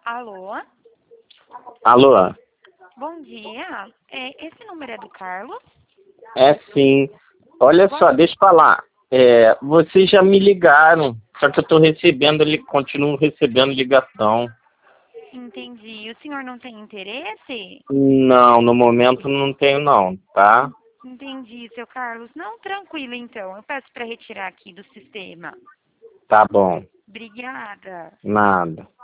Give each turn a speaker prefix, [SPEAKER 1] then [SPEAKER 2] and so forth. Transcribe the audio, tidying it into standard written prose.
[SPEAKER 1] Alô?
[SPEAKER 2] Alô?
[SPEAKER 1] Bom dia. Esse número é do Carlos?
[SPEAKER 2] É sim. Olha só, deixa eu falar. Vocês já me ligaram, só que eu estou recebendo, continuo recebendo ligação.
[SPEAKER 1] Entendi. O senhor não tem interesse?
[SPEAKER 2] Não, no momento não tenho não, tá?
[SPEAKER 1] Entendi, seu Carlos. Não, tranquilo então. Eu peço para retirar aqui do sistema.
[SPEAKER 2] Tá bom.
[SPEAKER 1] Obrigada.
[SPEAKER 2] Nada.